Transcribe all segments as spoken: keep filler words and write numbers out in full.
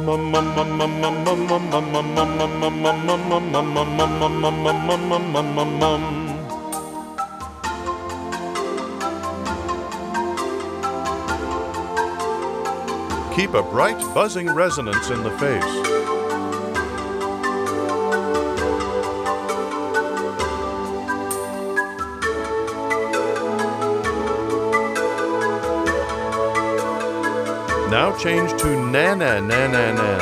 Keep a bright, buzzing resonance in the face. Now change to na na na na na.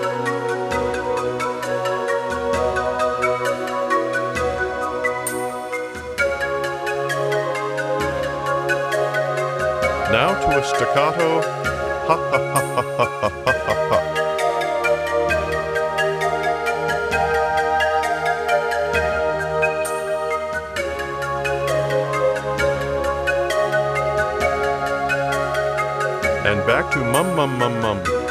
Now to a staccato ha ha ha ha ha ha ha ha. And back to mum mum mum mum.